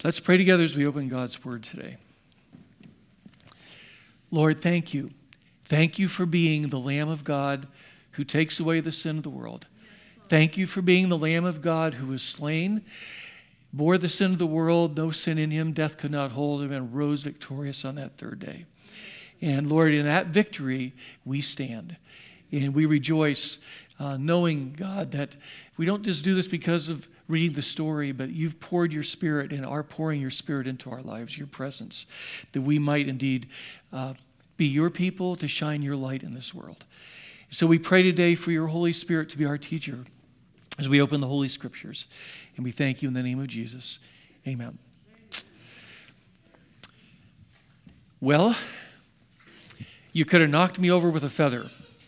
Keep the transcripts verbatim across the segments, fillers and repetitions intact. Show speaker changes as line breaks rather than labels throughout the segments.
Let's pray together as we open God's Word today. Lord, thank you. Thank you for being the Lamb of God who takes away the sin of the world. Thank you for being the Lamb of God who was slain, bore the sin of the world, no sin in him, death could not hold him, and rose victorious on that third day. And Lord, in that victory, we stand. And we rejoice uh, knowing, God, that we don't just do this because of reading the story, but you've poured your Spirit and are pouring your Spirit into our lives, your presence, that we might indeed uh, be your people to shine your light in this world. So we pray today for your Holy Spirit to be our teacher as we open the Holy Scriptures. And we thank you in the name of Jesus. Amen. Well, you could have knocked me over with a feather.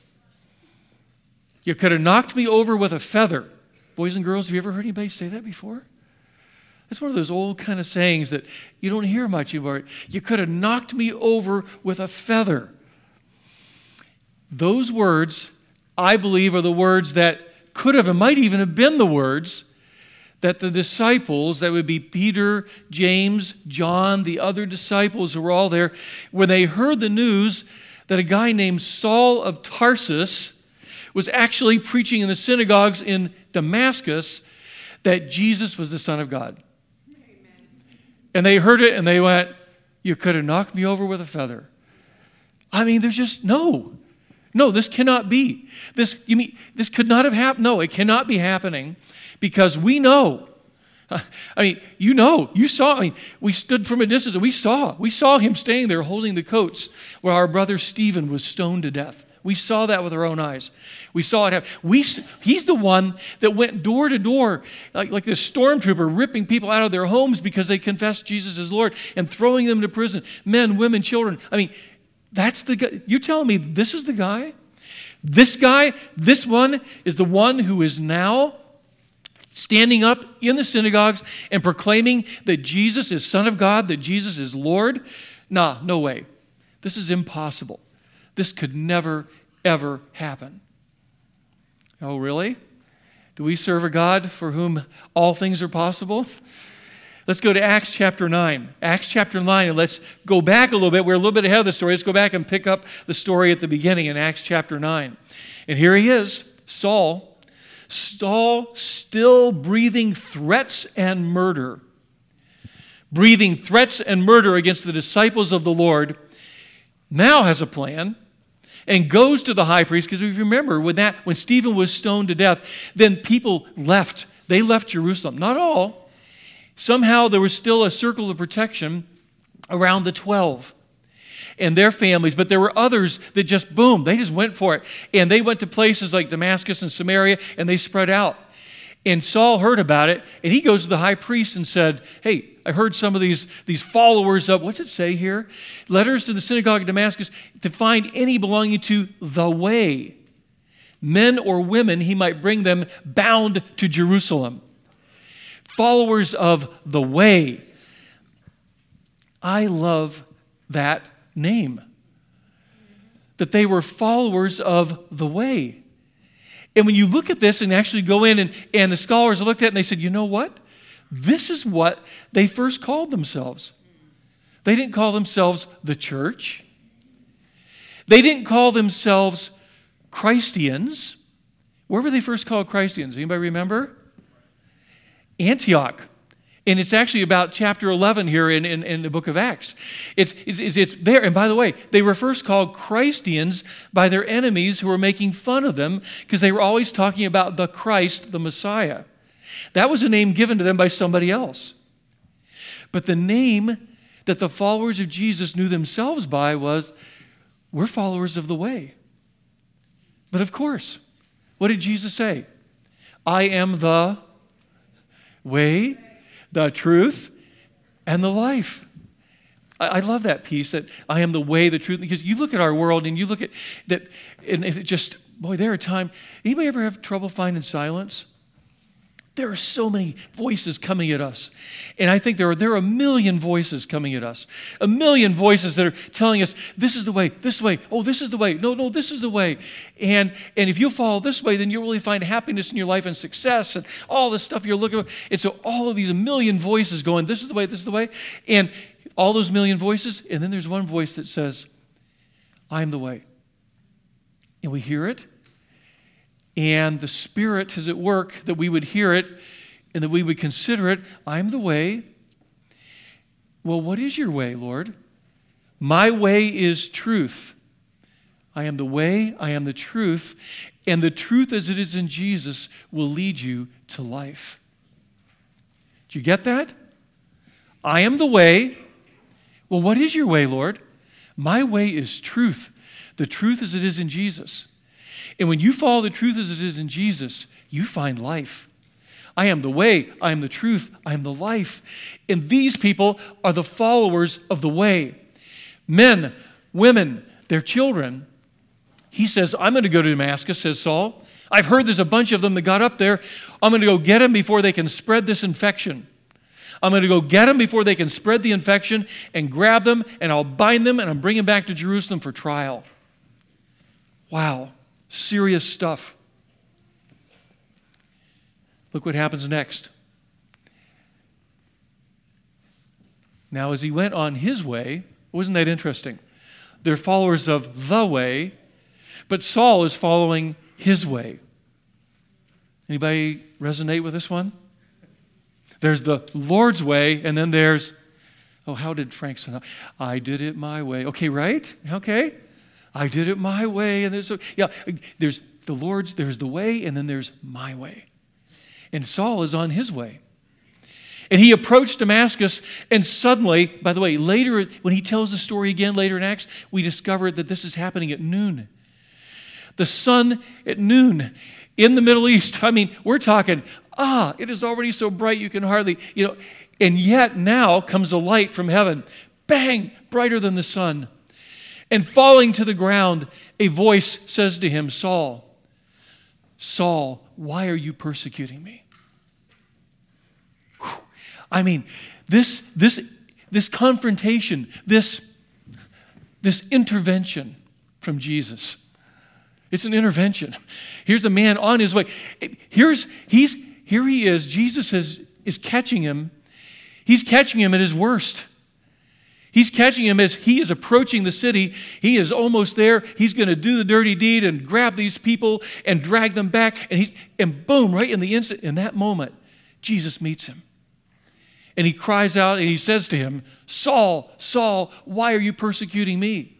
You could have knocked me over with a feather. Boys and girls, have you ever heard anybody say that before? That's one of those old kind of sayings that you don't hear much about. You could have knocked me over with a feather. Those words, I believe, are the words that could have and might even have been the words that the disciples, that would be Peter, James, John, the other disciples who were all there, when they heard the news that a guy named Saul of Tarsus was actually preaching in the synagogues in Damascus that Jesus was the Son of God. Amen. And they heard it and they went, you could have knocked me over with a feather. I mean, there's just no. No, this cannot be. This, you mean, this could not have happened. No, it cannot be happening because we know. I mean, you know, you saw, I mean, we stood from a distance and we saw. We saw him staying there holding the coats where our brother Stephen was stoned to death. We saw that with our own eyes. We saw it happen. We, he's the one that went door to door, like, like this stormtrooper, ripping people out of their homes because they confessed Jesus as Lord and throwing them to prison. Men, women, children. I mean, that's the guy. You're telling me this is the guy? This guy, this one is the one who is now standing up in the synagogues and proclaiming that Jesus is Son of God, that Jesus is Lord? Nah, no way. This is impossible. This could never, ever happen. Oh, really? Do we serve a God for whom all things are possible? Let's go to Acts chapter nine. Acts chapter nine, and let's go back a little bit. We're a little bit ahead of the story. Let's go back and pick up the story at the beginning in Acts chapter nine. And here he is, Saul. Saul still breathing threats and murder. Breathing threats and murder against the disciples of the Lord. Now has a plan. And goes to the high priest, because if you remember, when that when Stephen was stoned to death, then people left. They left Jerusalem. Not all. Somehow there was still a circle of protection around the twelve and their families, but there were others that just, boom, they just went for it. And they went to places like Damascus and Samaria, and they spread out. And Saul heard about it, and he goes to the high priest and said, hey, I heard some of these, these followers of, what's it say here? Letters to the synagogue of Damascus to find any belonging to the way. Men or women, he might bring them bound to Jerusalem. Followers of the way. I love that name. That they were followers of the way. And when you look at this and actually go in and, and the scholars looked at it and they said, you know what? This is what they first called themselves. They didn't call themselves the church. They didn't call themselves Christians. Where were they first called Christians? Anybody remember? Antioch. And it's actually about chapter eleven here in, in, in the book of Acts. It's, it's, it's there. And by the way, they were first called Christians by their enemies who were making fun of them because they were always talking about the Christ, the Messiah. That was a name given to them by somebody else. But the name that the followers of Jesus knew themselves by was, we're followers of the way. But of course, what did Jesus say? I am the way, the truth, and the life. I, I love that piece that I am the way, the truth, because you look at our world and you look at that, and it just, boy, there are times, anybody ever have trouble finding silence? There are so many voices coming at us. And I think there are, there are a million voices coming at us. A million voices that are telling us, this is the way, this way, oh, this is the way, no, no, this is the way. And, and if you follow this way, then you'll really find happiness in your life and success and all this stuff you're looking for. And so all of these a million voices going, this is the way, this is the way. And all those million voices, and then there's one voice that says, I'm the way. And we hear it. And the Spirit is at work that we would hear it and that we would consider it. I'm the way. Well, what is your way, Lord? My way is truth. I am the way, I am the truth, and the truth as it is in Jesus will lead you to life. Do you get that? I am the way. Well, what is your way, Lord? My way is truth. The truth as it is in Jesus. And when you follow the truth as it is in Jesus, you find life. I am the way, I am the truth, I am the life. And these people are the followers of the way. Men, women, their children. He says, I'm going to go to Damascus, says Saul. I've heard there's a bunch of them that got up there. I'm going to go get them before they can spread this infection. I'm going to go get them before they can spread the infection and grab them, and I'll bind them, and I'm bringing them back to Jerusalem for trial. Wow. Serious stuff. Look what happens next. Now, as he went on his way, wasn't that interesting? They're followers of the way, but Saul is following his way. Anybody resonate with this one? There's the Lord's way, and then there's, oh, how did Frank say? I did it my way. Okay, right? Okay. I did it my way, and there's yeah, there's the Lord's, there's the way, and then there's my way. And Saul is on his way. And he approached Damascus, and suddenly, by the way, later, when he tells the story again later in Acts, we discover that this is happening at noon. The sun at noon in the Middle East. I mean, we're talking, ah, it is already so bright you can hardly, you know, and yet now comes a light from heaven. Bang, brighter than the sun. And falling to the ground, a voice says to him, Saul, Saul, why are you persecuting me? Whew. I mean, this, this, this confrontation, this, this intervention from Jesus. It's an intervention. Here's a man on his way. Here's, he's, here he is. Jesus is, is catching him. He's catching him at his worst. He's catching him as he is approaching the city. He is almost there. He's going to do the dirty deed and grab these people and drag them back. And, he, and boom, right in the instant, in that moment, Jesus meets him. And he cries out and he says to him, Saul, Saul, why are you persecuting me?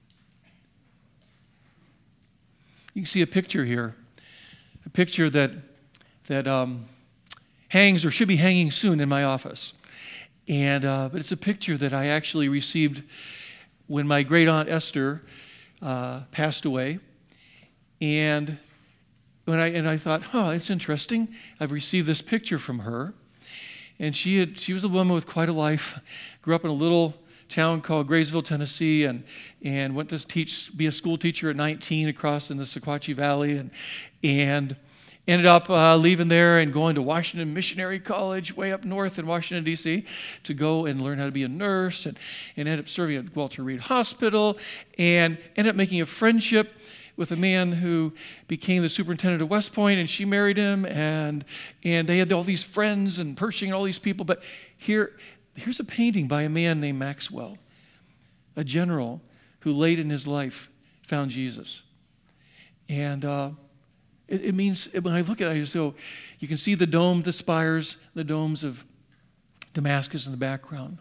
You can see a picture here. A picture that, that um, hangs or should be hanging soon in my office. And uh, but it's a picture that I actually received when my great aunt Esther uh, passed away, and when I and I thought, huh, it's interesting. I've received this picture from her, and she had she was a woman with quite a life. Grew up in a little town called Graysville, Tennessee, and and went to teach be a school teacher at nineteen across in the Sequatchie Valley, and and. Ended up uh, leaving there and going to Washington Missionary College way up north in Washington, D C to go and learn how to be a nurse, and, and ended up serving at Walter Reed Hospital, and ended up making a friendship with a man who became the superintendent of West Point, and she married him, and and they had all these friends and Pershing and all these people. But here, here's a painting by a man named Maxwell, a general who late in his life found Jesus. And uh, It, it means, when I look at it, so you can see the dome, the spires, the domes of Damascus in the background.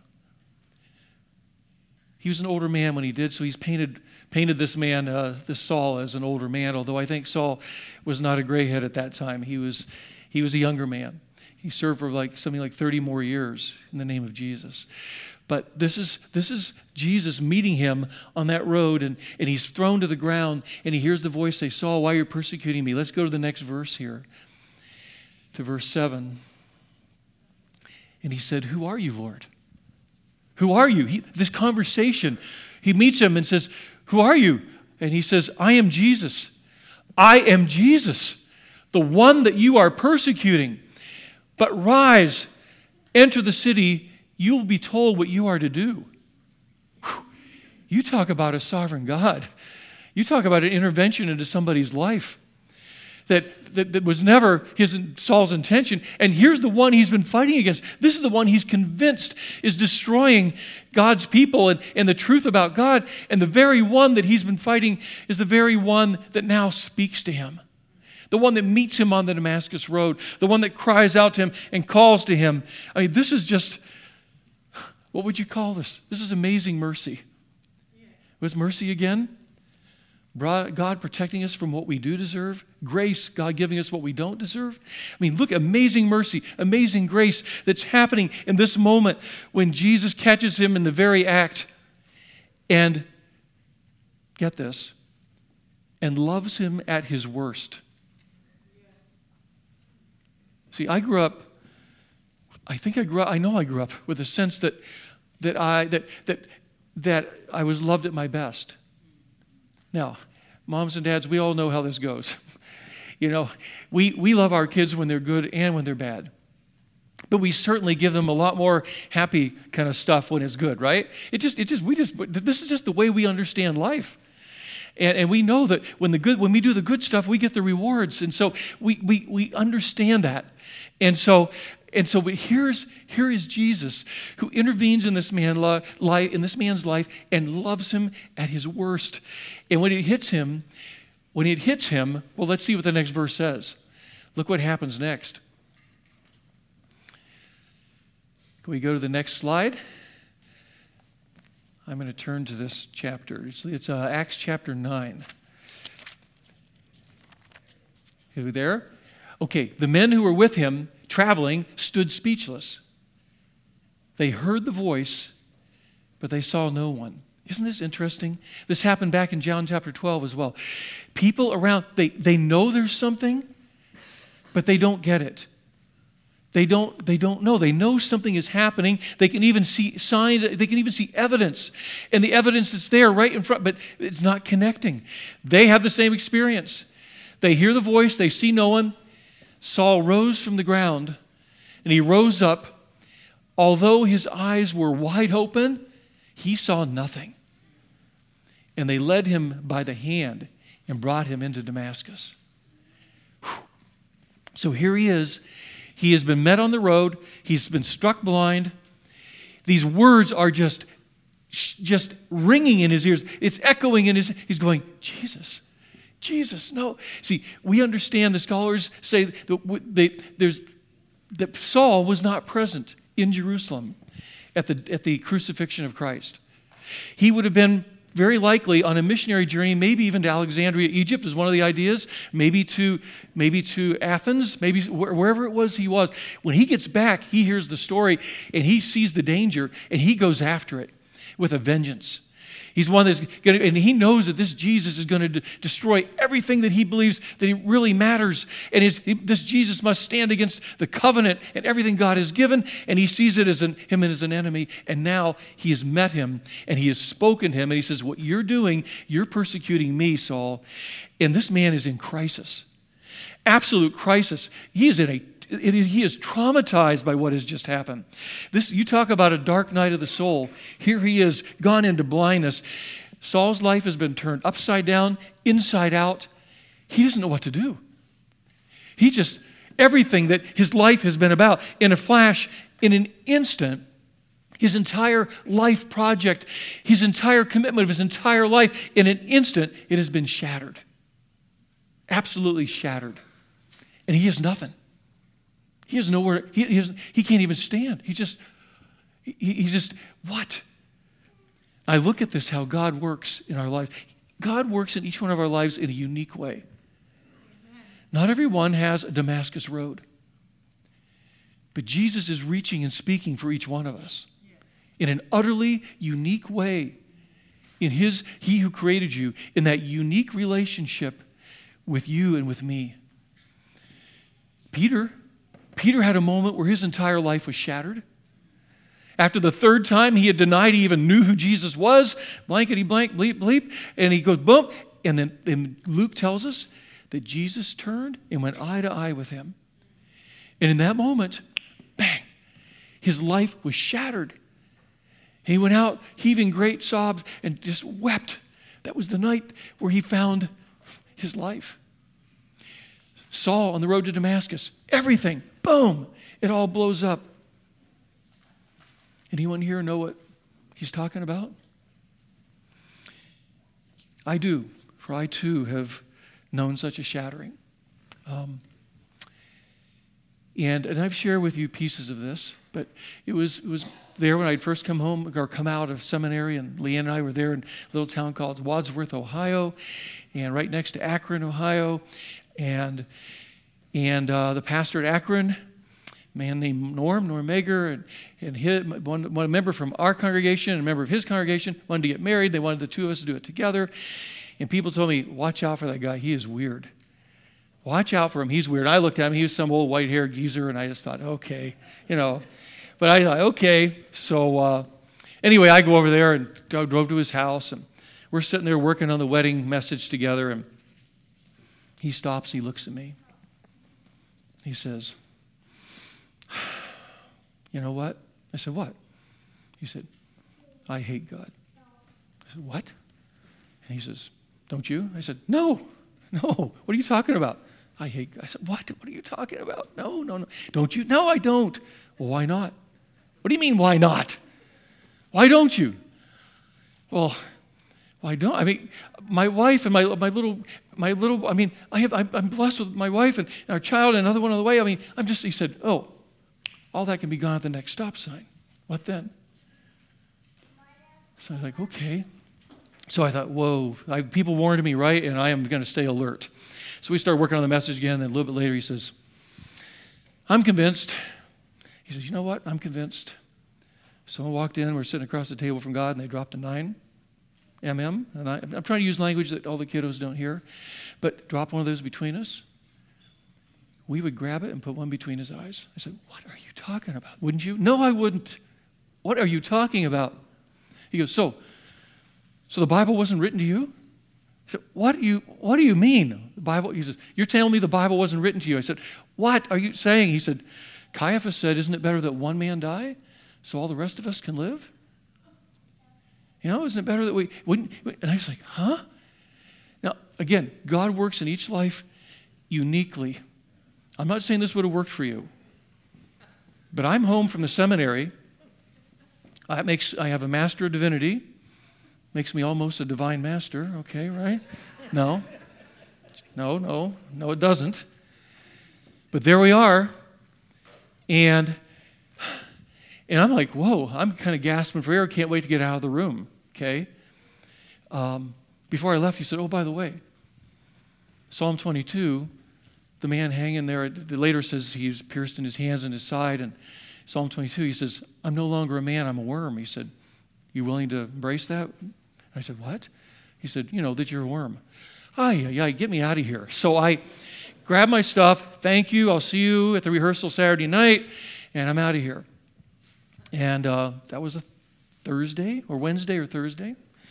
He was an older man when he did, so he's painted painted this man, uh, this Saul, as an older man, although I think Saul was not a grayhead at that time. He was, he was a younger man. He served for like something like thirty more years in the name of Jesus. But this is this is Jesus meeting him on that road, and, and he's thrown to the ground, and he hears the voice say, Saul, why are you persecuting me? Let's go to the next verse here, to verse seven. And he said, who are you, Lord? Who are you? He, this conversation, he meets him and says, who are you? And he says, I am Jesus. I am Jesus, the one that you are persecuting. But rise, enter the city, you will be told what you are to do. Whew. You talk about a sovereign God. You talk about an intervention into somebody's life that, that, that was never his Saul's intention. And here's the one he's been fighting against. This is the one he's convinced is destroying God's people and, and the truth about God. And the very one that he's been fighting is the very one that now speaks to him. The one that meets him on the Damascus road. The one that cries out to him and calls to him. I mean, this is just, what would you call this? This is amazing mercy. Was mercy again? God protecting us from what we do deserve. Grace, God giving us what we don't deserve. I mean, look, amazing mercy, amazing grace that's happening in this moment when Jesus catches him in the very act and, get this, and loves him at his worst. See, I grew up, I think I grew up, I know I grew up with a sense that that I that that that I was loved at my best. Now, moms and dads, we all know how this goes. You know, we, we love our kids when they're good and when they're bad. But we certainly give them a lot more happy kind of stuff when it's good, right? It just, it just, we just, this is just the way we understand life. And, and we know that when the good, when we do the good stuff, we get the rewards. And so we, we, we understand that. And so, and so here's, here is Jesus who intervenes in this, man, life, in this man's life and loves him at his worst. And when it hits him, when it hits him, well, let's see what the next verse says. Look what happens next. Can we go to the next slide? I'm going to turn to this chapter. It's, it's uh, Acts chapter nine. Are we there? Okay, the men who were with him traveling stood speechless. They heard the voice, but they saw no one. Isn't this interesting? This happened back in John chapter twelve as well. People around, they, they know there's something, but they don't get it. They don't, they don't know. They know something is happening. They can even see signs, they can even see evidence. And the evidence that's there right in front, but it's not connecting. They have the same experience. They hear the voice, they see no one. Saul rose from the ground, and he rose up. Although his eyes were wide open, he saw nothing. And they led him by the hand and brought him into Damascus. Whew. So here he is. He has been met on the road. He's been struck blind. These words are just, just ringing in his ears. It's echoing in his, he's going, Jesus, Jesus, no. See, we understand, the scholars say that, they, there's, that Saul was not present in Jerusalem at the, at the crucifixion of Christ. He would have been very likely on a missionary journey, maybe even to Alexandria, Egypt is one of the ideas, maybe to, maybe to Athens, maybe wherever it was he was. When he gets back, he hears the story and he sees the danger and he goes after it with a vengeance. He's one that's going to, and he knows that this Jesus is going to de- destroy everything that he believes that he really matters. And his, this Jesus must stand against the covenant and everything God has given. And he sees it as an, him as an enemy. And now he has met him and he has spoken to him. And he says, what you're doing, you're persecuting me, Saul. And this man is in crisis, absolute crisis. He is in a It, he is traumatized by what has just happened. This, you talk about a dark night of the soul. Here he is, gone into blindness. Saul's life has been turned upside down, inside out. He doesn't know what to do. He just, everything that his life has been about, in a flash, in an instant, his entire life project, his entire commitment of his entire life, in an instant, it has been shattered. Absolutely shattered. And he has nothing. He has nowhere, he, he, has, he can't even stand. He just, he, he just, what? I look at this, how God works in our lives. God works in each one of our lives in a unique way. Amen. Not everyone has a Damascus road. But Jesus is reaching and speaking for each one of us in an utterly unique way. In his, he who created you, in that unique relationship with you and with me. Peter, Peter had a moment where his entire life was shattered. After the third time he had denied he even knew who Jesus was, blankety blank, bleep, bleep, and he goes, boom, and then and Luke tells us that Jesus turned and went eye to eye with him. And in that moment, bang, his life was shattered. He went out heaving great sobs and just wept. That was the night where he found his life. Saul on the road to Damascus, everything, boom, it all blows up. Anyone here know what he's talking about? I do, for I too have known such a shattering. Um, and and I've shared with you pieces of this, but it was it was there when I'd first come home or come out of seminary, and Leanne and I were there in a little town called Wadsworth, Ohio, and right next to Akron, Ohio, and and uh, the pastor at Akron, a man named Norm, Norm Mager, and, and his, one, one member from our congregation and a member of his congregation wanted to get married. They wanted the two of us to do it together. And people told me, watch out for that guy. He is weird. Watch out for him. He's weird. I looked at him. He was some old white-haired geezer, and I just thought, okay, you know. But I thought, okay. So uh, anyway, I go over there and drove to his house, and we're sitting there working on the wedding message together, and he stops. He looks at me. He says, you know what? I said, what? He said, I hate God. I said, what? And he says, don't you? I said, no, no. What are you talking about? I hate God. I said, what? What are you talking about? No, no, no. Don't you? No, I don't. Well, why not? What do you mean, why not? Why don't you? Well, why don't? I mean, my wife and my my little my little. I mean, I have. I'm, I'm blessed with my wife and our child and another one on the way. I mean, I'm just. He said, oh, all that can be gone at the next stop sign. What then? So I was like, okay. So I thought, whoa, I, people warned me, right? And I am going to stay alert. So we started working on the message again. And a little bit later, he says, I'm convinced. He says, you know what? I'm convinced. Someone walked in. We're sitting across the table from God, and they dropped a nine millimeter. And I, I'm trying to use language that all the kiddos don't hear. But drop one of those between us. We would grab it and put one between his eyes. I said, what are you talking about? Wouldn't you? No, I wouldn't. What are you talking about? He goes, so, so the Bible wasn't written to you? I said, what do you, what do you mean? The Bible, he says, you're telling me the Bible wasn't written to you. I said, what are you saying? He said, Caiaphas said, isn't it better that one man die so all the rest of us can live? You know, isn't it better that we wouldn't? And I was like, huh? Now, again, God works in each life uniquely. I'm not saying this would have worked for you, but I'm home from the seminary. I, makes, I have a Master of Divinity. Makes me almost a divine master, okay, right? No. No, no, no, it doesn't. But there we are. And, and I'm like, whoa, I'm kind of gasping for air. Can't wait to get out of the room, okay? Um, before I left, he said, oh, by the way, Psalm twenty-two, the man hanging there, the later says he was pierced in his hands and his side. And Psalm twenty-two, he says, I'm no longer a man, I'm a worm. He said, you willing to embrace that? I said, what? He said, you know, that you're a worm. Ay, yeah, yeah, get me out of here. So I grabbed my stuff. Thank you. I'll see you at the rehearsal Saturday night. And I'm out of here. And uh, that was a Thursday or Wednesday or Thursday.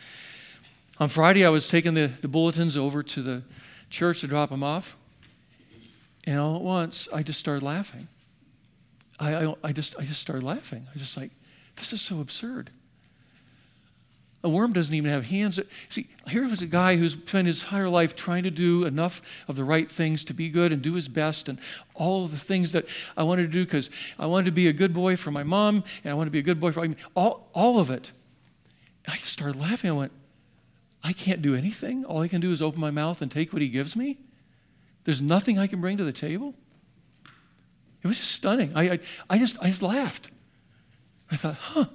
On Friday, I was taking the, the bulletins over to the church to drop them off. And all at once, I just started laughing. I, I, I just I just started laughing. I was just like, this is so absurd. A worm doesn't even have hands. See, here was a guy who's spent his entire life trying to do enough of the right things to be good and do his best and all of the things that I wanted to do because I wanted to be a good boy for my mom and I wanted to be a good boy for I mean, all, all of it. And I just started laughing. I went, I can't do anything. All I can do is open my mouth and take what he gives me. There's nothing I can bring to the table. It was just stunning. I, I, I just I just laughed. I thought, huh.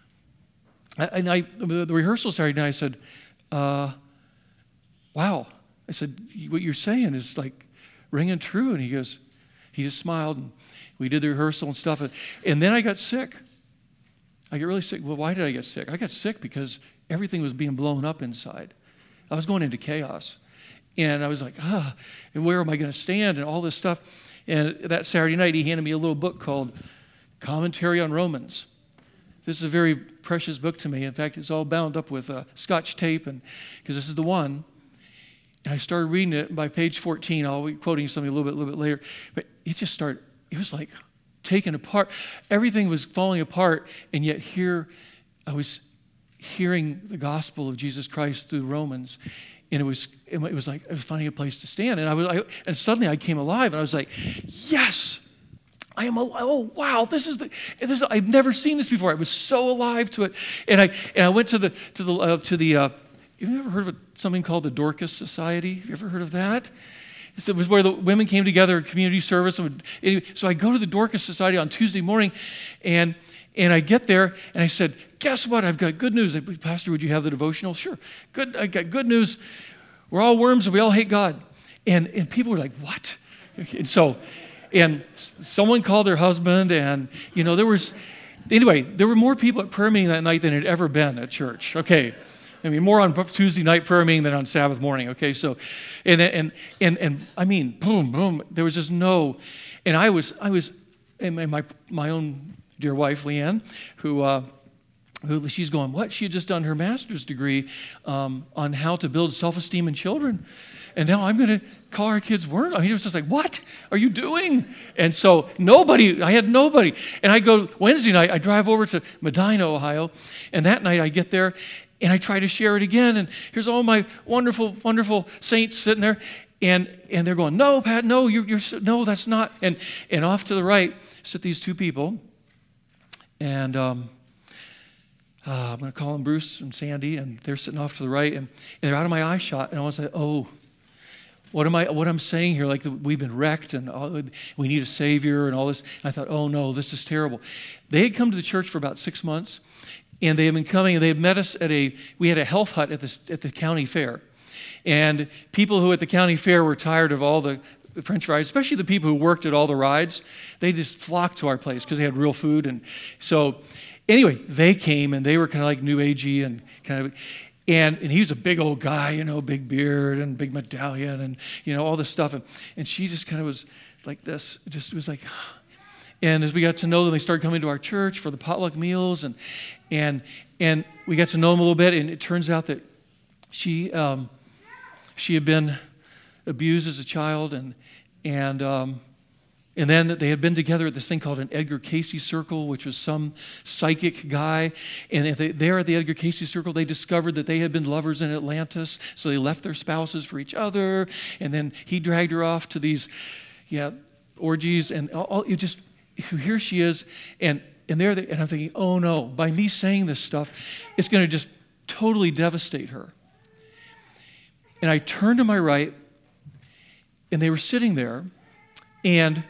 And I, the rehearsal Saturday night, I said, uh, wow. I said, what you're saying is like ringing true. And he goes, he just smiled. And we did the rehearsal and stuff. And then I got sick. I got really sick. Well, why did I get sick? I got sick because everything was being blown up inside. I was going into chaos. And I was like, ah, and where am I going to stand and all this stuff. And that Saturday night, he handed me a little book called Commentary on Romans. This is a very precious book to me. In fact, it's all bound up with uh, Scotch tape, and because this is the one. And I started reading it by page fourteen. I'll be quoting something a little bit, a little bit later. But it just started. it was like taken apart. Everything was falling apart, and yet here I was hearing the gospel of Jesus Christ through Romans, and it was it was like I was finding a place to stand, and I was I, and suddenly I came alive, and I was like, yes, I am alive. Oh wow, this is the this is, I've never seen this before. I was so alive to it, and I and I went to the to the uh, to the. Uh, have you ever heard of something called the Dorcas Society? Have you ever heard of that? It was where the women came together in community service. And would, anyway, so I go to the Dorcas Society on Tuesday morning, and and I get there, and I said, guess what? I've got good news. I, Pastor, would you have the devotional? Sure. Good. I got good news. We're all worms, and we all hate God. And and people were like, what? And so, and someone called their husband, and, you know, there was, anyway, there were more people at prayer meeting that night than had ever been at church. Okay. I mean, more on Tuesday night prayer meeting than on Sabbath morning, okay? So, and, and, and, and I mean, boom, boom, there was just no, and I was, I was, and my, my own dear wife, Leanne, who, uh, who she's going, what? She had just done her master's degree um, on how to build self-esteem in children. And now I'm going to call our kids worms. I mean, it was just like, what are you doing? And so nobody, I had nobody. And I go, Wednesday night, I drive over to Medina, Ohio, and that night I get there, and I try to share it again, and here's all my wonderful, wonderful saints sitting there, and and they're going, no, Pat, no, you're, you're no, that's not. And and off to the right sit these two people, and um, uh, I'm going to call them Bruce and Sandy, and they're sitting off to the right, and, and they're out of my eye shot, and I was like, oh, what am I? What I'm saying here? Like we've been wrecked, and all, we need a savior, and all this. And I thought, oh no, this is terrible. They had come to the church for about six months. And they had been coming, and they had met us at a, we had a health hut at the, at the county fair. And people who at the county fair were tired of all the French fries, especially the people who worked at all the rides, they just flocked to our place because they had real food. And so anyway, they came, and they were kind of like new agey and kind of, and, and he was a big old guy, you know, big beard and big medallion and, you know, all this stuff. And, and she just kind of was like this, just was like, and as we got to know them, they started coming to our church for the potluck meals, and and and we got to know them a little bit. And it turns out that she um, she had been abused as a child, and and um, and then they had been together at this thing called an Edgar Cayce Circle, which was some psychic guy. And they, there at the Edgar Cayce Circle, they discovered that they had been lovers in Atlantis, so they left their spouses for each other. And then he dragged her off to these, yeah, orgies, and all, all, it just. Here she is, and and there, and I'm thinking, oh no! By me saying this stuff, it's going to just totally devastate her. And I turned to my right, and they were sitting there, and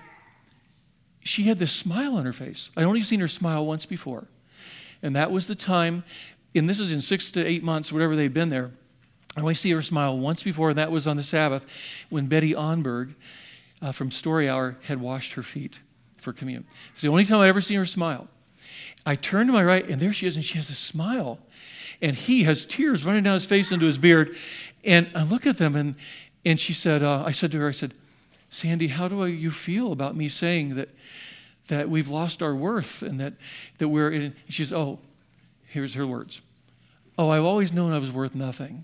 she had this smile on her face. I'd only seen her smile once before, and that was the time. And this is in six to eight months, whatever they'd been there. I only see her smile once before, and that was on the Sabbath when Betty Onberg uh, from Story Hour had washed her feet for communion. It's the only time I've ever seen her smile. I turn to my right, and there she is, and she has a smile. And he has tears running down his face into his beard. And I look at them, and and she said, uh, I said to her, I said, Sandy, how do you feel about me saying that that we've lost our worth and that, that we're in? And she says, oh, here's her words. Oh, I've always known I was worth nothing.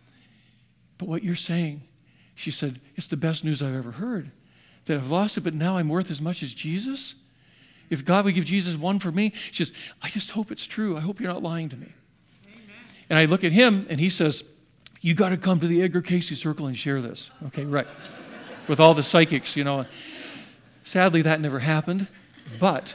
But what you're saying, she said, it's the best news I've ever heard. That I've lost it, but now I'm worth as much as Jesus? If God would give Jesus one for me, she says, I just hope it's true. I hope you're not lying to me. Amen. And I look at him, and he says, you got to come to the Edgar Cayce Circle and share this. Okay, right. With all the psychics, you know. Sadly, that never happened, but,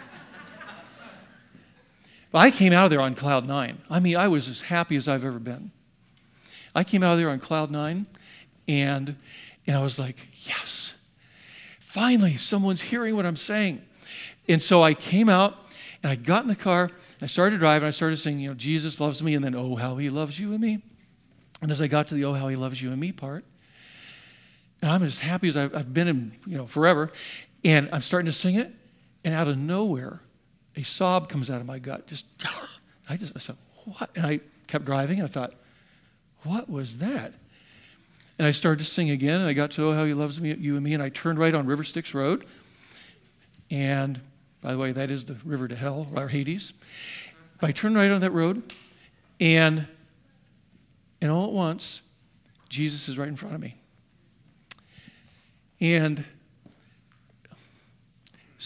but I came out of there on cloud nine. I mean, I was as happy as I've ever been. I came out of there on cloud nine, and, and I was like, yes. Finally, someone's hearing what I'm saying. And so I came out, and I got in the car, I started driving, I started singing, you know, Jesus loves me, and then, oh, how he loves you and me. And as I got to the, oh, how he loves you and me part, and I'm as happy as I've, I've been in, you know, forever, and I'm starting to sing it, and out of nowhere, a sob comes out of my gut. Just, I just, I said, what? And I kept driving, and I thought, what was that? And I started to sing again, and I got to, oh, how he loves me, you and me, and I turned right on River Styx Road. And, by the way, that is the river to hell, or Hades. But I turned right on that road, and, and all at once, Jesus is right in front of me. And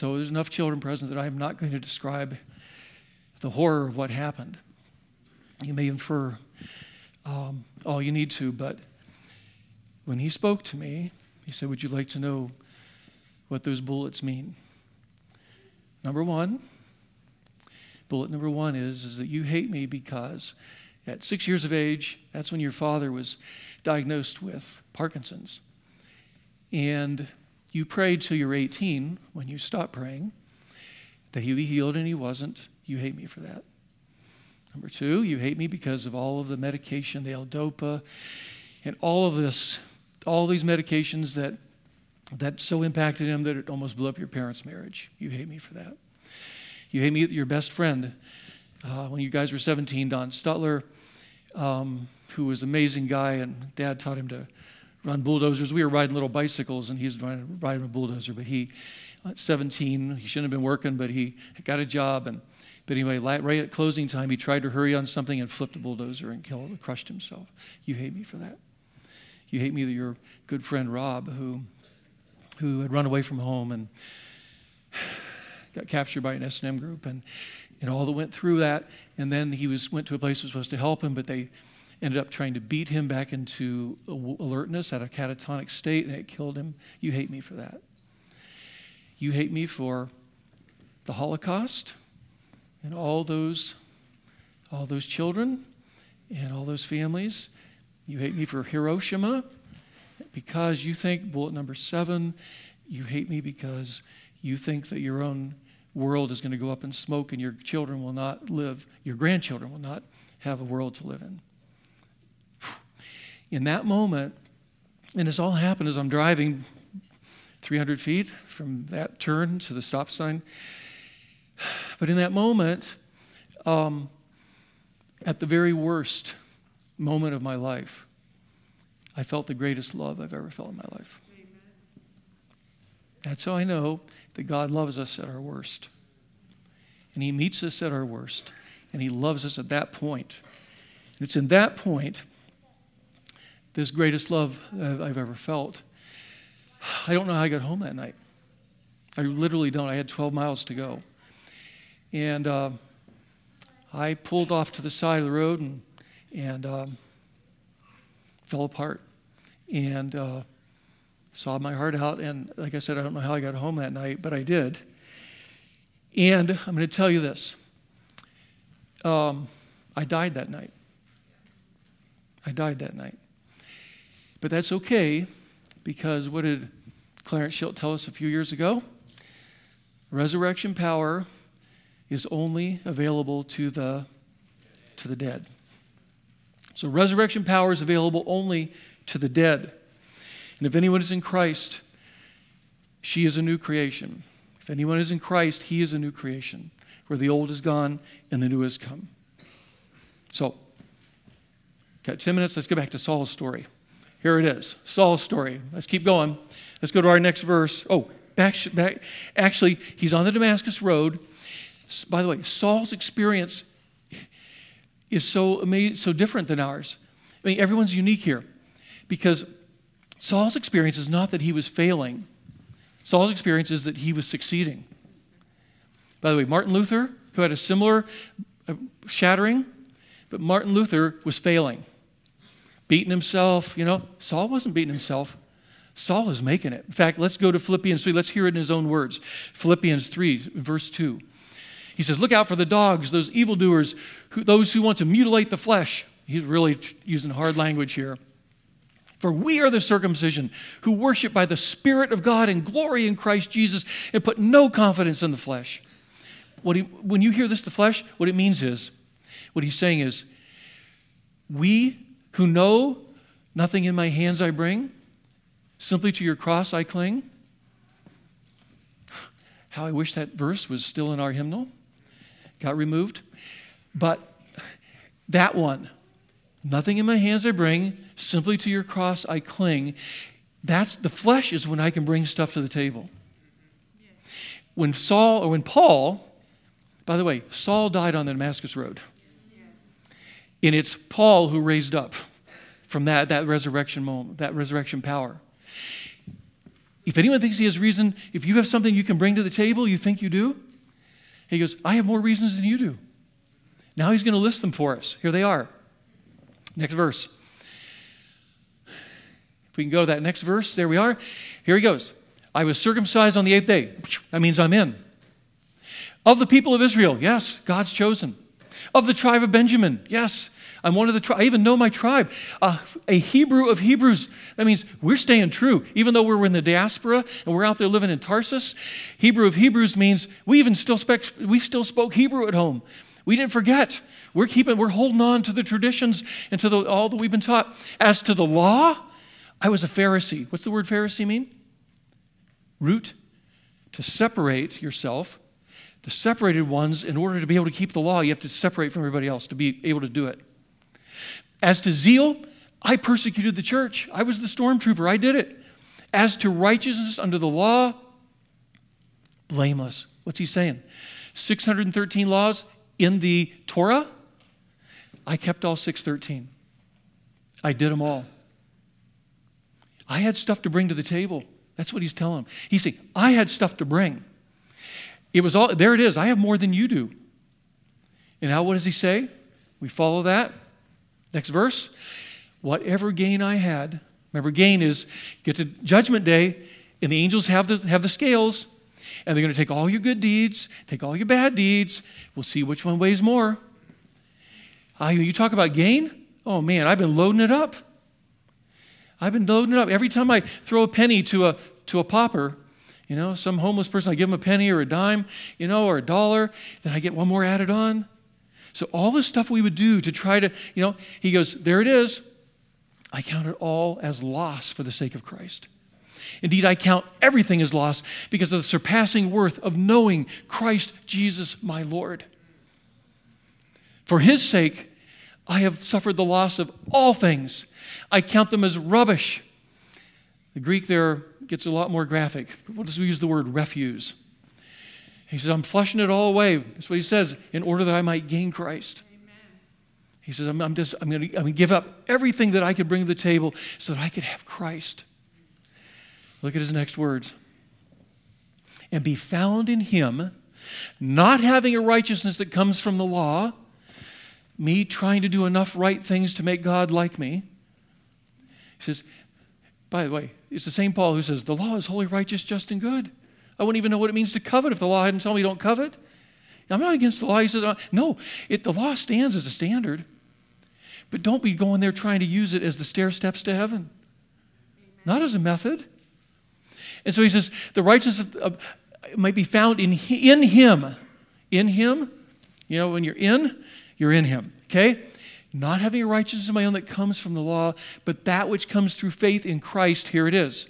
So there's enough children present that I'm not going to describe the horror of what happened. You may infer um, all you need to, but when he spoke to me, he said, would you like to know what those bullets mean? Number one, bullet number one is, is that you hate me because at six years of age, that's when your father was diagnosed with Parkinson's. And you prayed till you were eighteen, when you stopped praying, that he would be healed, and he wasn't. You hate me for that. Number two, you hate me because of all of the medication, the L-Dopa, and all of this, all these medications that that so impacted him that it almost blew up your parents' marriage. You hate me for that. You hate me that your best friend, uh, when you guys were seventeen, Don Stutler, um, who was an amazing guy, and Dad taught him to run bulldozers. We were riding little bicycles, and he's riding, riding a bulldozer, but he, at seventeen, he shouldn't have been working, but he got a job, and but anyway, right at closing time, he tried to hurry on something and flipped a bulldozer and killed, crushed himself. You hate me for that. You hate me that your good friend Rob, who who had run away from home and got captured by an S and M group, and, and all that went through that, and then he was went to a place that was supposed to help him, but they ended up trying to beat him back into alertness at a catatonic state, and it killed him. You hate me for that. You hate me for the Holocaust and all those, all those children and all those families. You hate me for Hiroshima because you think, bullet number seven, you hate me because you think that your own world is going to go up in smoke and your children will not live, your grandchildren will not have a world to live in. In that moment, and this all happened as I'm driving three hundred feet from that turn to the stop sign. But in that moment, um, at the very worst moment of my life, I felt the greatest love I've ever felt in my life. Amen. That's how I know that God loves us at our worst. And he meets us at our worst. And he loves us at that point. And it's in that point, this greatest love I've ever felt. I don't know how I got home that night. I literally don't. I had twelve miles to go. And uh, I pulled off to the side of the road and, and um, fell apart. And uh, sobbed my heart out. And like I said, I don't know how I got home that night, but I did. And I'm going to tell you this. Um, I died that night. I died that night. But that's okay, because what did Clarence Schilt tell us a few years ago? Resurrection power is only available to the, to the dead. So resurrection power is available only to the dead. And if anyone is in Christ, she is a new creation. If anyone is in Christ, he is a new creation, where the old is gone and the new has come. So, got ten minutes. Let's go back to Saul's story. Here it is, Saul's story. Let's keep going. Let's go to our next verse. Oh, back, back. Actually, he's on the Damascus Road. By the way, Saul's experience is so amazing, so different than ours. I mean, everyone's unique here, because Saul's experience is not that he was failing. Saul's experience is that he was succeeding. By the way, Martin Luther, who had a similar shattering, but Martin Luther was failing. Beating himself, you know. Saul wasn't beating himself. Saul was making it. In fact, let's go to Philippians three. Let's hear it in his own words. Philippians three, verse two. He says, look out for the dogs, those evildoers, who, those who want to mutilate the flesh. He's really using hard language here. For we are the circumcision who worship by the Spirit of God and glory in Christ Jesus and put no confidence in the flesh. What he, when you hear this, the flesh, what it means is, what he's saying is, we who know nothing in my hands I bring, simply to your cross I cling. How I wish that verse was still in our hymnal. Got removed. But that one, nothing in my hands I bring, simply to your cross I cling. That's the flesh is when I can bring stuff to the table. When Saul, or when Paul, by the way, Saul died on the Damascus Road. And it's Paul who raised up from that, that resurrection moment, that resurrection power. If anyone thinks he has reason, if you have something you can bring to the table, you think you do? He goes, I have more reasons than you do. Now he's going to list them for us. Here they are. Next verse. If we can go to that next verse, there we are. Here he goes. I was circumcised on the eighth day. That means I'm in. Of the people of Israel, yes, God's chosen. Of the tribe of Benjamin, yes, I'm one of the tribes. I even know my tribe. Uh, a Hebrew of Hebrews. That means we're staying true. Even though we're in the diaspora and we're out there living in Tarsus, Hebrew of Hebrews means we even still spec, we still spoke Hebrew at home. We didn't forget. We're keeping, we're holding on to the traditions and to the, all that we've been taught. As to the law, I was a Pharisee. What's the word Pharisee mean? Root. To separate yourself. The separated ones, in order to be able to keep the law, you have to separate from everybody else to be able to do it. As to zeal, I persecuted the church. I was the stormtrooper. I did it. As to righteousness under the law, blameless. What's he saying? six hundred thirteen laws in the Torah, I kept all six hundred thirteen. I did them all. I had stuff to bring to the table. That's what he's telling them. He's saying, I had stuff to bring. It was all, there it is. I have more than you do. And now what does he say? We follow that. Next verse. Whatever gain I had, remember gain is, get to judgment day, and the angels have the, have the scales, and they're going to take all your good deeds, take all your bad deeds. We'll see which one weighs more. Uh, you talk about gain? Oh man, I've been loading it up. I've been loading it up. Every time I throw a penny to a to a pauper, you know, some homeless person, I give them a penny or a dime, you know, or a dollar, then I get one more added on. So all the stuff we would do to try to, you know, he goes, there it is. I count it all as loss for the sake of Christ. Indeed, I count everything as loss because of the surpassing worth of knowing Christ Jesus my Lord. For his sake, I have suffered the loss of all things. I count them as rubbish. The Greek there gets a lot more graphic. What does we use the word refuse? He says, I'm flushing it all away. That's what he says, in order that I might gain Christ. Amen. He says, I'm, I'm just, I'm going to give up everything that I could bring to the table so that I could have Christ. Look at his next words. And be found in him, not having a righteousness that comes from the law, me trying to do enough right things to make God like me. He says, by the way, it's the same Paul who says, the law is holy, righteous, just, and good. I wouldn't even know what it means to covet if the law hadn't told me don't covet. I'm not against the law. He says, no, it, the law stands as a standard. But don't be going there trying to use it as the stair steps to heaven. Amen. Not as a method. And so he says, the righteousness of, of, might be found in, in him. In him. You know, when you're in, you're in him. Okay? Not having a righteousness of my own that comes from the law, but that which comes through faith in Christ. Here it is.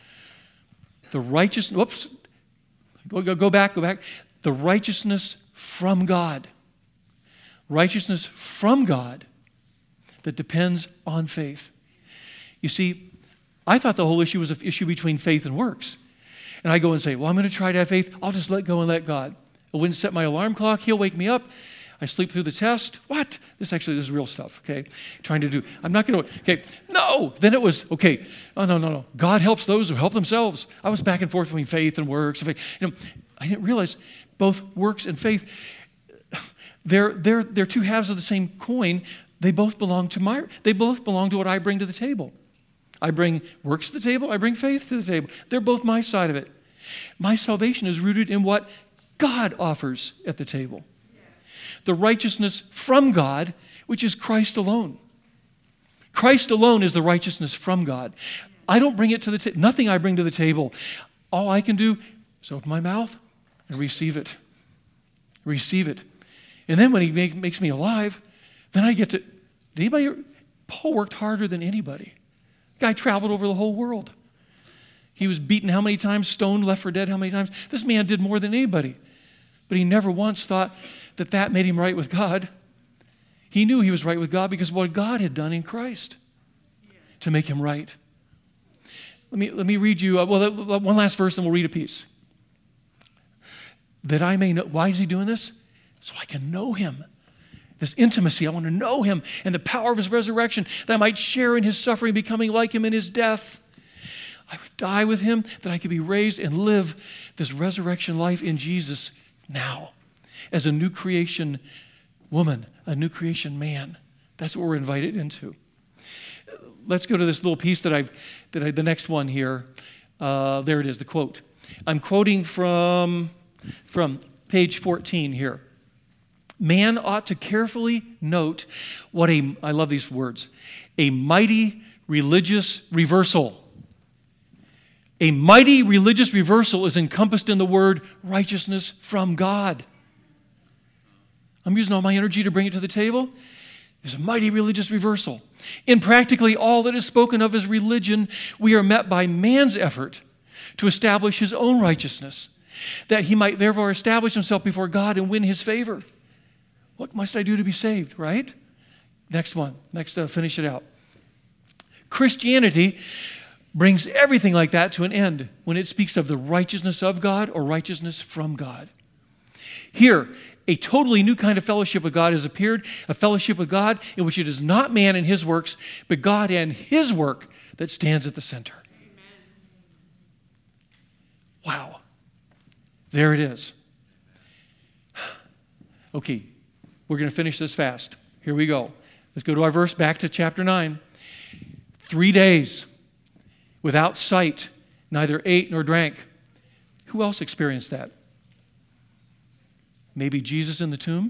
The righteousness, whoops. Go, go back, go back. The righteousness from God. Righteousness from God that depends on faith. You see, I thought the whole issue was an issue between faith and works. And I go and say, well, I'm going to try to have faith. I'll just let go and let God. I wouldn't set my alarm clock. He'll wake me up. I sleep through the test. What? This actually this is real stuff, okay? Trying to do. I'm not going to, okay. No. Then it was, okay. Oh, no, no, no. God helps those who help themselves. I was back and forth between faith and works. You know, I didn't realize both works and faith, they're, they're, they're two halves of the same coin. They both belong to my, they both belong to what I bring to the table. I bring works to the table. I bring faith to the table. They're both my side of it. My salvation is rooted in what God offers at the table. The righteousness from God, which is Christ alone. Christ alone is the righteousness from God. I don't bring it to the table. Nothing I bring to the table. All I can do is open my mouth and receive it. Receive it. And then when he make, makes me alive, then I get to, did anybody, Paul worked harder than anybody. The guy traveled over the whole world. He was beaten how many times? Stoned, left for dead how many times? This man did more than anybody. But he never once thought that that made him right with God. He knew he was right with God because of what God had done in Christ to make him right. Let me, let me read you, uh, well, one last verse and we'll read a piece. That I may know, why is he doing this? So I can know him. This intimacy, I want to know him and the power of his resurrection, that I might share in his suffering, becoming like him in his death. I would die with him, that I could be raised and live this resurrection life in Jesus now as a new creation woman, a new creation man. That's what we're invited into. Let's go to this little piece that I've, that I, the next one here. Uh, there it is, the quote. I'm quoting from, from page fourteen here. Man ought to carefully note what a, I love these words, a mighty religious reversal. A mighty religious reversal is encompassed in the word righteousness from God. I'm using all my energy to bring it to the table. There's a mighty religious reversal. In practically all that is spoken of as religion, we are met by man's effort to establish his own righteousness, that he might therefore establish himself before God and win his favor. What must I do to be saved, right? Next one. Next, uh, finish it out. Christianity brings everything like that to an end when it speaks of the righteousness of God or righteousness from God. Here, a totally new kind of fellowship with God has appeared, a fellowship with God in which it is not man and his works, but God and his work that stands at the center. Amen. Wow. There it is. Okay, we're going to finish this fast. Here we go. Let's go to our verse, back to chapter nine. Three days without sight, neither ate nor drank. Who else experienced that? Maybe Jesus in the tomb.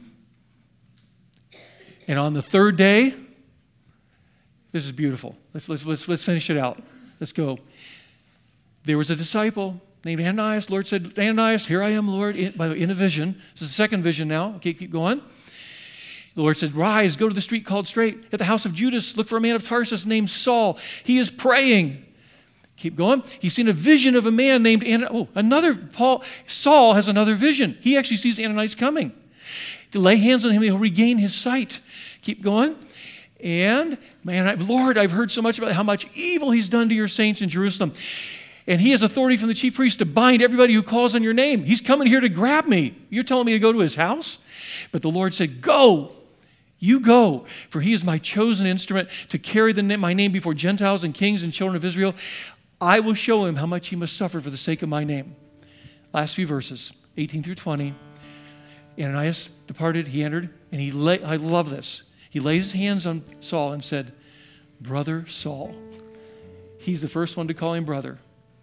And on the third day, this is beautiful. Let's, let's, let's, let's finish it out. Let's go. There was a disciple named Ananias. The Lord said, Ananias, here I am, Lord, in, in a vision. This is the second vision now. Okay, keep going. The Lord said, rise, go to the street called Straight. At the house of Judas, look for a man of Tarsus named Saul. He is praying. Keep going. He's seen a vision of a man named Ananias. Oh, another, Paul, Saul has another vision. He actually sees Ananias coming. To lay hands on him, he'll regain his sight. Keep going. And, man, I, Lord, I've heard so much about how much evil he's done to your saints in Jerusalem. And he has authority from the chief priest to bind everybody who calls on your name. He's coming here to grab me. You're telling me to go to his house? But the Lord said, go. You go, for he is my chosen instrument to carry the name, my name before Gentiles and kings and children of Israel. I will show him how much he must suffer for the sake of my name. Last few verses, eighteen through twenty. Ananias departed, he entered, and he lay, I love this. He laid his hands on Saul and said, Brother Saul. He's the first one to call him brother.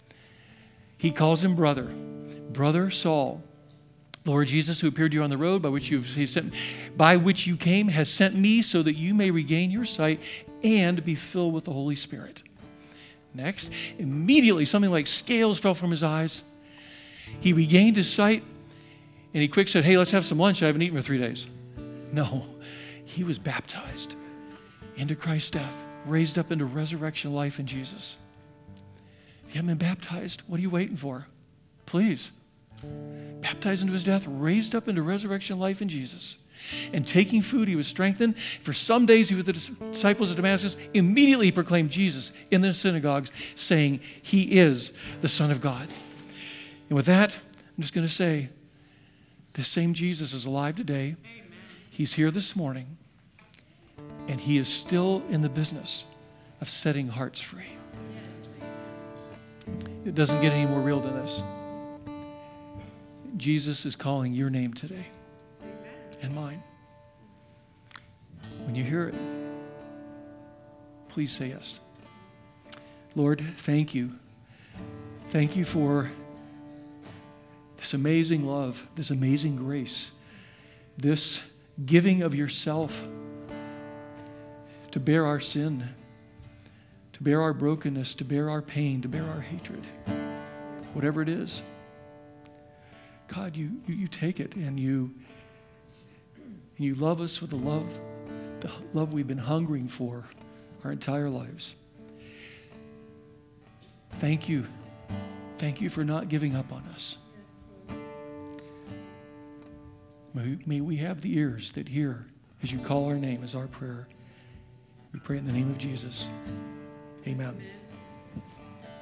He calls him brother. Brother Saul. Lord Jesus, who appeared to you on the road by which you he sent, by which you came, has sent me so that you may regain your sight and be filled with the Holy Spirit. Next, immediately something like scales fell from his eyes. He regained his sight, and he quick said, hey, let's have some lunch. I haven't eaten for three days. No, he was baptized into Christ's death, raised up into resurrection life in Jesus. If you haven't been baptized, what are you waiting for? Please. Baptized into his death, raised up into resurrection life in Jesus. And taking food, he was strengthened. For some days he was with the disciples of Damascus. Immediately he proclaimed Jesus in the synagogues, saying, he is the Son of God. And with that, I'm just going to say, this same Jesus is alive today. Amen. He's here this morning. And he is still in the business of setting hearts free. It doesn't get any more real than this. Jesus is calling your name today and mine. When you hear it, please say yes. Lord, thank you. Thank you for this amazing love, this amazing grace, this giving of yourself to bear our sin, to bear our brokenness, to bear our pain, to bear our hatred, whatever it is. God, you, you, you take it and you, and you love us with the love, the love we've been hungering for our entire lives. Thank you. Thank you for not giving up on us. May, may we have the ears that hear as you call our name as our prayer. We pray in the name of Jesus. Amen.